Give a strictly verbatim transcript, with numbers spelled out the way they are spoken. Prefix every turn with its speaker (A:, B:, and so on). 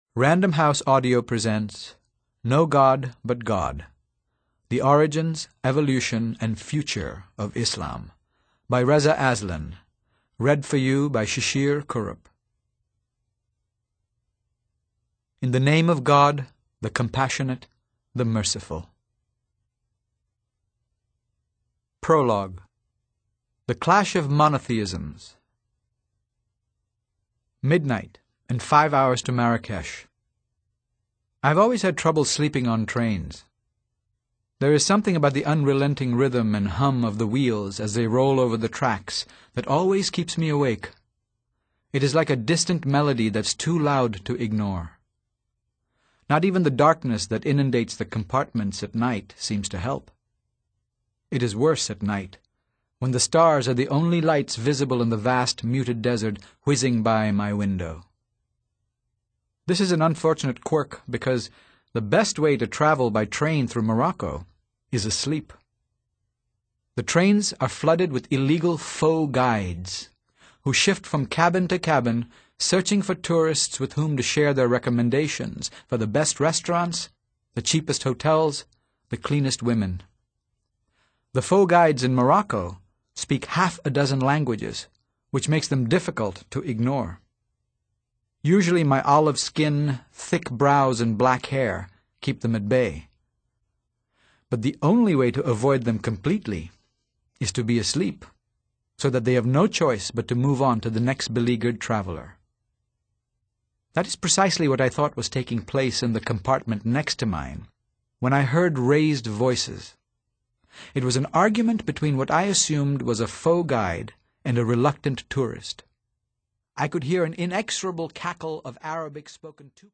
A: Random House Audio presents No God But God: The Origins, Evolution, and Future of Islam by Reza Aslan. Read for you by Shishir Kurup. In the name of God, the Compassionate, the Merciful. Prologue. The Clash of Monotheisms. Midnight, and five hours to Marrakesh. I've always had trouble sleeping on trains. There is something about the unrelenting rhythm and hum of the wheels as they roll over the tracks that always keeps me awake. It is like a distant melody that's too loud to ignore. Not even the darkness that inundates the compartments at night seems to help. It is worse at night, when the stars are the only lights visible in the vast muted desert whizzing by my window. This is an unfortunate quirk because the best way to travel by train through Morocco is asleep. The trains are flooded with illegal faux guides who shift from cabin to cabin, searching for tourists with whom to share their recommendations for the best restaurants, the cheapest hotels, the cleanest women. The faux guides in Morocco speak half a dozen languages, which makes them difficult to ignore. Usually my olive skin, thick brows, and black hair keep them at bay. But the only way to avoid them completely is to be asleep, so that they have no choice but to move on to the next beleaguered traveler. That is precisely what I thought was taking place in the compartment next to mine, when I heard raised voices. It was an argument between what I assumed was a faux guide and a reluctant tourist. I could hear an inexorable cackle of Arabic spoken too